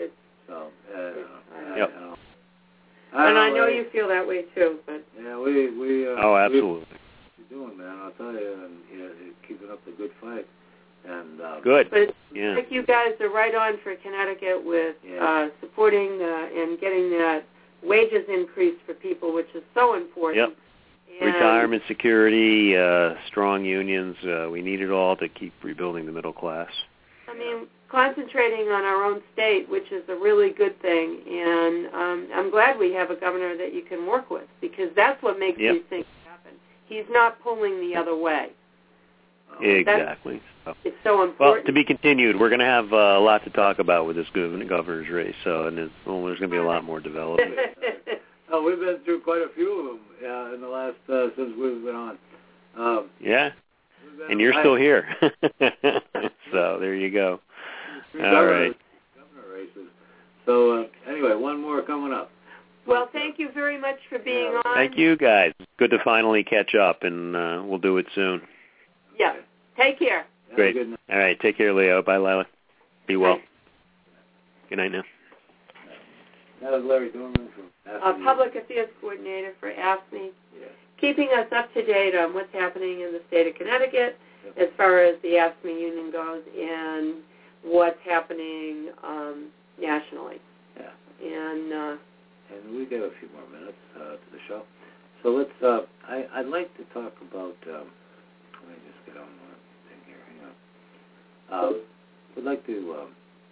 I know you feel that way too, but we absolutely. We're doing, man. I'll tell you, and keeping up the good fight. And good. But I think you guys are right on for Connecticut with supporting and getting that wages increase for people, which is so important. Yep. Retirement security, strong unions. We need it all to keep rebuilding the middle class. I mean, concentrating on our own state, which is a really good thing, and I'm glad we have a governor that you can work with, because that's what makes these things happen. He's not pulling the other way. Exactly. It's so important. Well, to be continued. We're going to have a lot to talk about with this governor's race, so there's going to be a lot more development. Oh, we've been through quite a few of them in the last since we've been on. And you're still here. So there you go. All right. Governor races. So anyway, one more coming up. Well, thank you very much for being on. Thank you, guys. Good to finally catch up, and we'll do it soon. Yeah. Take care. Great. All right. Take care, Leo. Bye, Lila. Be well. Bye. Good night now. That was Larry Dorman from AFSCME. Public Affairs Coordinator for AFSCME. Yes. Keeping us up to date on what's happening in the state of Connecticut as far as the AFSCME union goes and what's happening nationally. Yeah. And we got a few more minutes to the show. So let's, I'd like to talk about, let me just get on the thing here, hang on. We'd like to,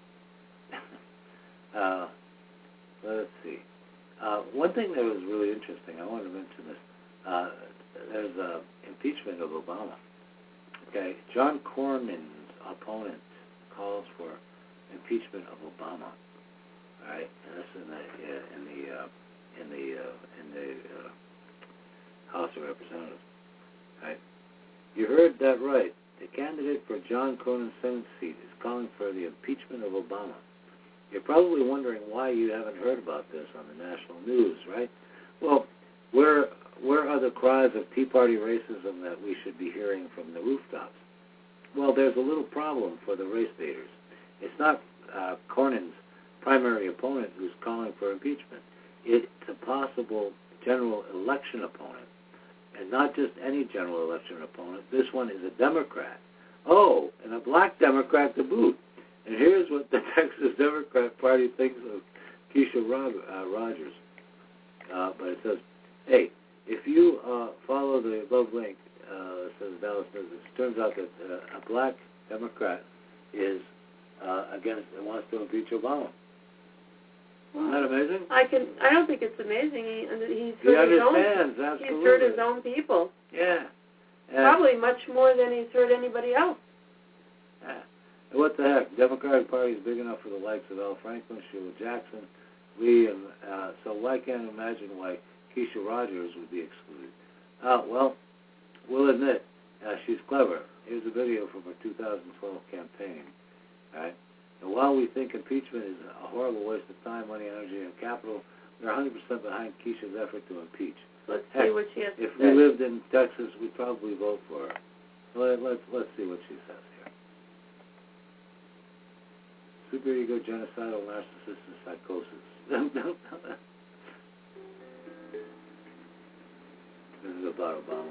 let's see. One thing that was really interesting, I wanted to mention this. There's impeachment of Obama. Okay, John Cornyn's opponent calls for impeachment of Obama. All right, and that's in the House of Representatives. All right, you heard that right. The candidate for John Cornyn's Senate seat is calling for the impeachment of Obama. You're probably wondering why you haven't heard about this on the national news, right? Well, where are the cries of Tea Party racism that we should be hearing from the rooftops? Well, there's a little problem for the race baiters. It's not Cornyn's primary opponent who's calling for impeachment. It's a possible general election opponent, and not just any general election opponent. This one is a Democrat. Oh, and a black Democrat to boot. And here's what the Texas Democrat Party thinks of Keisha Rogers. But it says, hey, if you follow the above link, says Dallas News, it turns out that a black Democrat is against and wants to impeach Obama. Isn't that amazing? I don't think it's amazing. He understands, absolutely. He's hurt his own people. Yeah. Probably much more than he's hurt anybody else. Yeah. What the heck? The Democratic Party is big enough for the likes of Al Franken, Sheila Jackson, Lee, and so why can't I imagine why Keisha Rogers would be excluded. Well, we'll admit she's clever. Here's a video from her 2012 campaign. All right? And while we think impeachment is a horrible waste of time, money, energy, and capital, we're 100% behind Keisha's effort to impeach. Let's see what she has to say. If we lived in Texas, we'd probably vote for her. So let's see what she says here. Superego, genocidal, narcissistic psychosis. This is about Obama.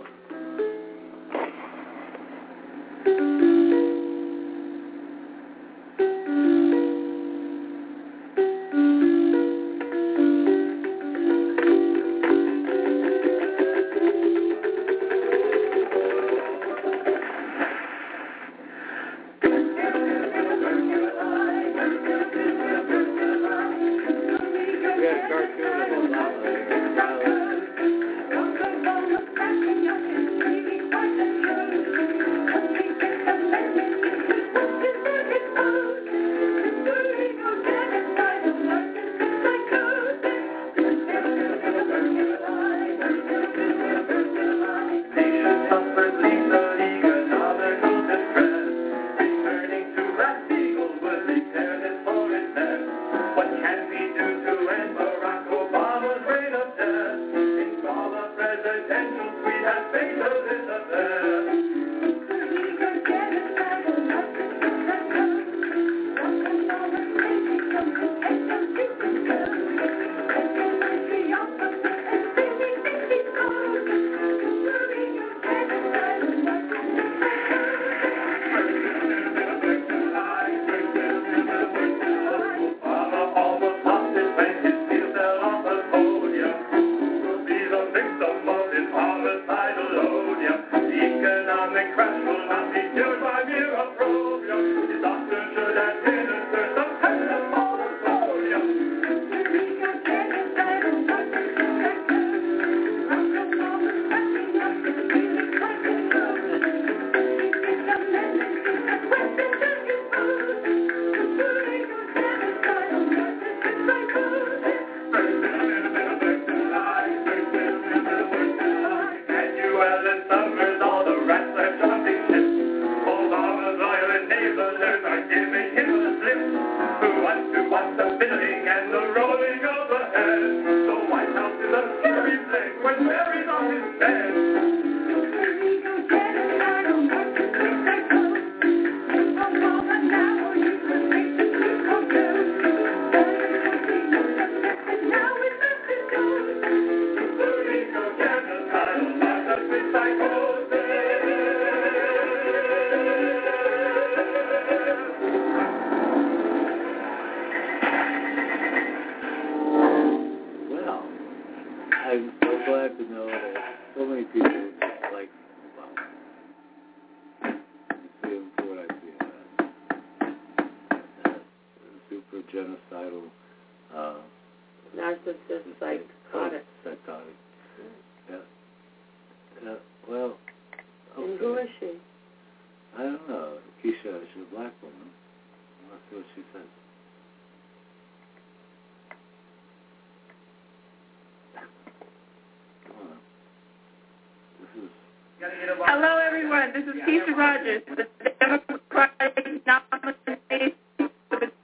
Hello, everyone. This is Keisha Rogers, the Democratic nominee for the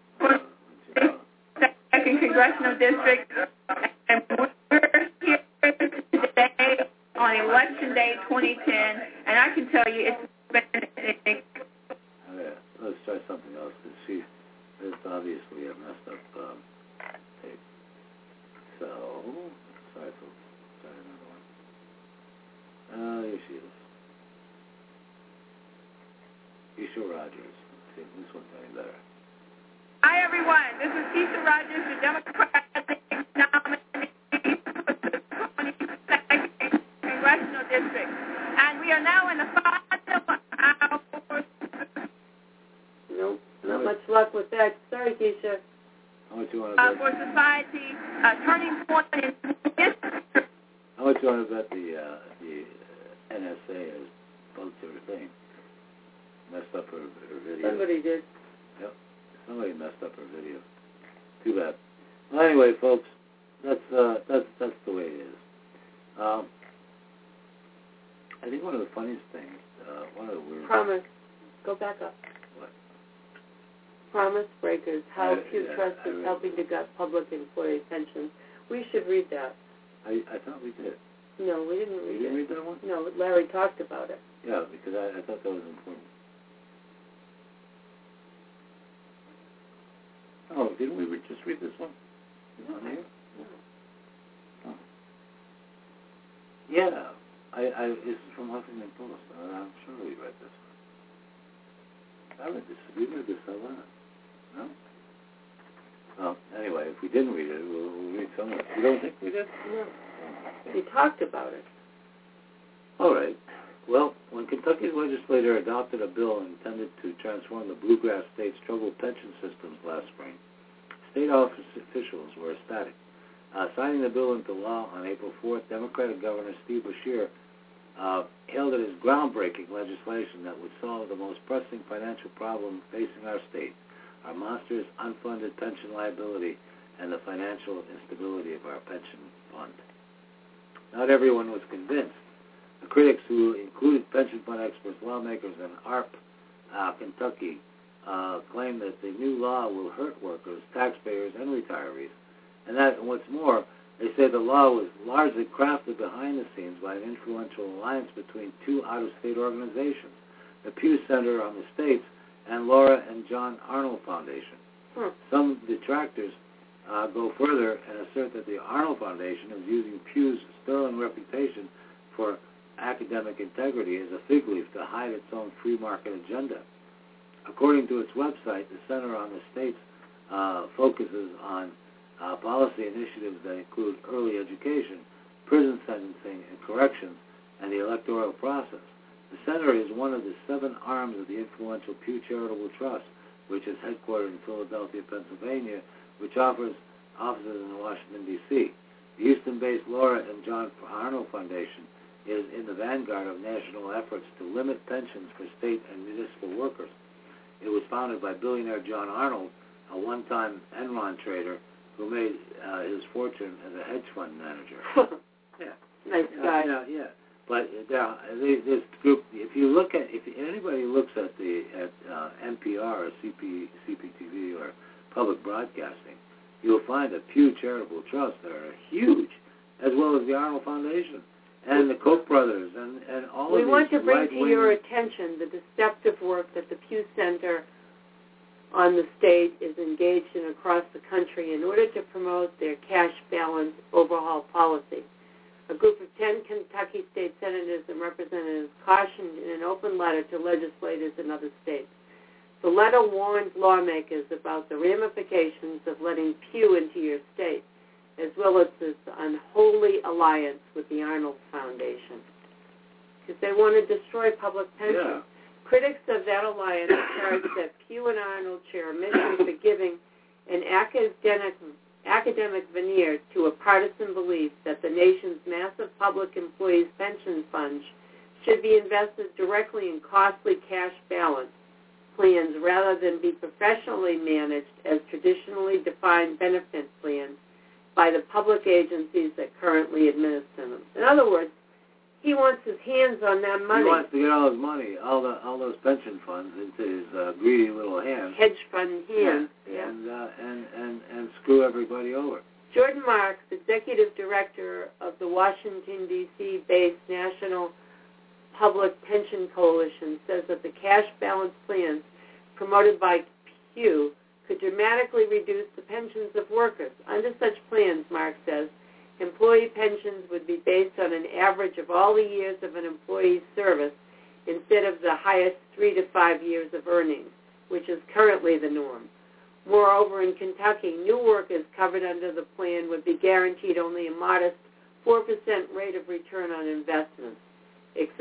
42nd Congressional District, and we're here today on Election Day 2010, and I can tell you it's been... Let's try something else, because it's obviously a messed up tape. So, sorry, folks. Try another one. Here she is. Keisha Rogers. Let's see if this one's any better. Hi, everyone. This is Keisha Rogers, the Democratic nominee for the 22nd Congressional District. And we are now in the final hours. Nope, not much luck with that. Sorry, Keisha. How much you want to bet? For society, turning point in history. How much you want to bet the NSA has bugged her thing? Messed up her video. Somebody did. Yep. Somebody messed up her video. Too bad. Well, anyway, folks, that's the way it is. I think one of the funniest things, one of the weird... Promise. Go back up. What? Promise Breakers, How Pew Yeah, Trust I is read Helping to Gut Public Employee Pensions. We should read that. I thought we did. No, we didn't You read didn't it. read that one? No, but Larry talked about it. Yeah, because I thought that was important. Oh, didn't we just read this one? On here? Oh. Yeah, this is from Huffington Post. I'm sure we read this one. I read this. We read this a lot. No? Well, anyway, if we didn't read it, we'll read some of it. You don't think we did? No. We talked about it. All right. Well, when Kentucky's legislature adopted a bill intended to transform the bluegrass state's troubled pension systems last spring, state office officials were ecstatic. Signing the bill into law on April 4th, Democratic Governor Steve Beshear hailed it as groundbreaking legislation that would solve the most pressing financial problem facing our state, our monstrous unfunded pension liability, and the financial instability of our pension fund. Not everyone was convinced. The critics, who included pension fund experts, lawmakers, and ARP Kentucky, claim that the new law will hurt workers, taxpayers, and retirees. And what's more, they say the law was largely crafted behind the scenes by an influential alliance between two out-of-state organizations, the Pew Center on the States and Laura and John Arnold Foundation. Some detractors go further and assert that the Arnold Foundation is using Pew's sterling reputation for academic integrity as a fig leaf to hide its own free market agenda. According to its website, the Center on the States focuses on policy initiatives that include early education, prison sentencing and corrections, and the electoral process. The Center is one of the 7 arms of the influential Pew Charitable Trust, which is headquartered in Philadelphia, Pennsylvania, which offers offices in Washington, D.C. The Houston-based Laura and John Arnold Foundation is in the vanguard of national efforts to limit pensions for state and municipal workers. It was founded by billionaire John Arnold, a one-time Enron trader who made his fortune as a hedge fund manager. Yeah. Nice guy. Yeah. But this group, if anybody looks at NPR or CPTV or public broadcasting, you'll find that Pew Charitable Trusts are huge, as well as the Arnold Foundation and the Koch brothers and all of these. We want to bring to right-wing... your attention the deceptive work that the Pew Center on the state is engaged in across the country in order to promote their cash balance overhaul policy. A group of 10 Kentucky state senators and representatives cautioned in an open letter to legislators in other states. The letter warned lawmakers about the ramifications of letting Pew into your state, as well as this unholy alliance with the Arnold Foundation, because they want to destroy public pensions. Yeah. Critics of that alliance charge that Pew and Arnold share a mission for giving an academic veneer to a partisan belief that the nation's massive public employees' pension funds should be invested directly in costly cash balance plans rather than be professionally managed as traditionally defined benefit plans by the public agencies that currently administer them. In other words, he wants his hands on that money. He wants to get all his money, all those pension funds into his greedy little hands. Hedge fund hands. Yeah. And screw everybody over. Jordan Marks, executive director of the Washington, D.C.-based National Public Pension Coalition, says that the cash balance plans promoted by Pew could dramatically reduce the pensions of workers. Under such plans, Marks says, employee pensions would be based on an average of all the years of an employee's service instead of the highest 3 to 5 years of earnings, which is currently the norm. Moreover, in Kentucky, new workers covered under the plan would be guaranteed only a modest 4% rate of return on investments. It's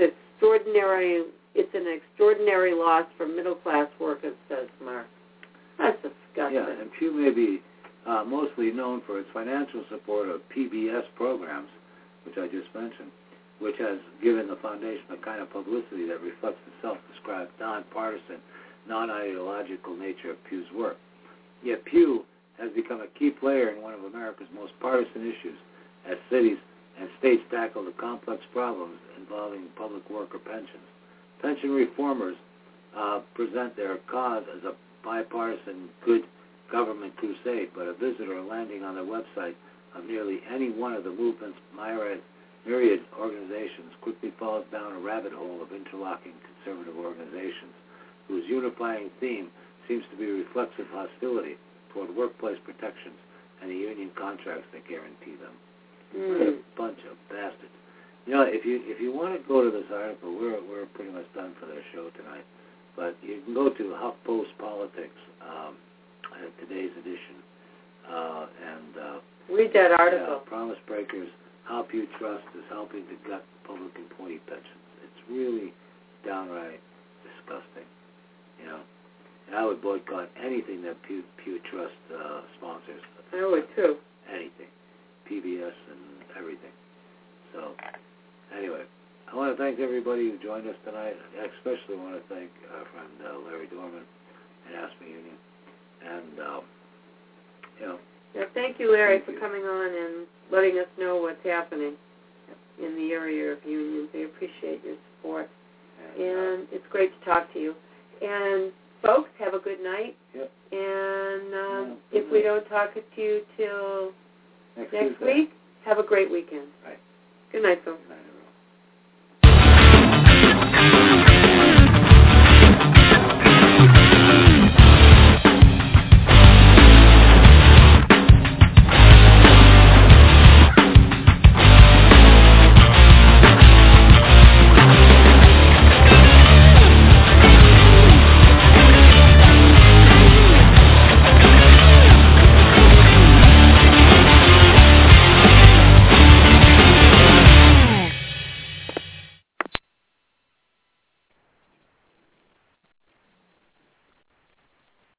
an extraordinary loss for middle-class workers, says Mark. That's disgusting. Yeah, and Pew may be mostly known for its financial support of PBS programs, which I just mentioned, which has given the foundation a kind of publicity that reflects the self-described nonpartisan, non-ideological nature of Pew's work. Yet Pew has become a key player in one of America's most partisan issues as cities and states tackle the complex problems involving public worker pensions. Pension reformers present their cause as a bipartisan good government crusade, but a visitor landing on their website of nearly any one of the movement's myriad organizations quickly falls down a rabbit hole of interlocking conservative organizations whose unifying theme seems to be reflexive hostility toward workplace protections and the union contracts that guarantee them. What a bunch of bastards. You know, if you want to go to this article, we're pretty much done for their show tonight, but you can go to HuffPost Politics, today's edition, and read that article. Promise Breakers, How Pew Trust is helping to gut public employee pensions. It's really downright disgusting, you know. And I would boycott anything that Pew Trust sponsors. I would too. Anything. PBS and everything. So, anyway, I want to thank everybody who joined us tonight. I especially want to thank our friend Larry Dorman and AFSCME Union. And, you know. Yeah, thank you, Larry, for coming on and letting us know what's happening in the area of unions. We appreciate your support. And it's great to talk to you. And, folks, have a good night. Yep. And if we don't talk to you till next week, have a great weekend. Right. Good night, folks. Good night, everybody.